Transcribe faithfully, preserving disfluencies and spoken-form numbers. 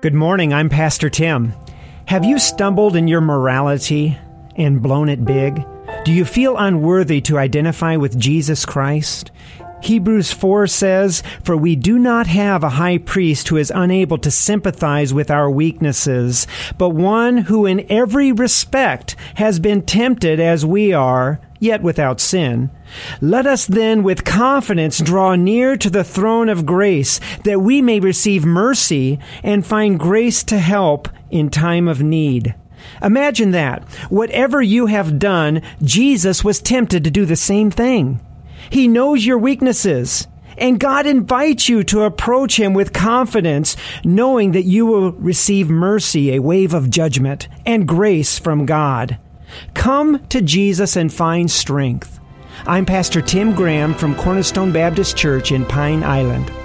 Good morning, I'm Pastor Tim. Have you stumbled in your morality and blown it big? Do you feel unworthy to identify with Jesus Christ? Hebrews four says, "For we do not have a high priest who is unable to sympathize with our weaknesses, but one who in every respect has been tempted as we are, yet without sin. Let us then with confidence draw near to the throne of grace, that we may receive mercy and find grace to help in time of need." Imagine that. Whatever you have done, Jesus was tempted to do the same thing. He knows your weaknesses, and God invites you to approach Him with confidence, knowing that you will receive mercy, a wave of judgment, and grace from God. Come to Jesus and find strength. I'm Pastor Tim Graham from Cornerstone Baptist Church in Pine Island.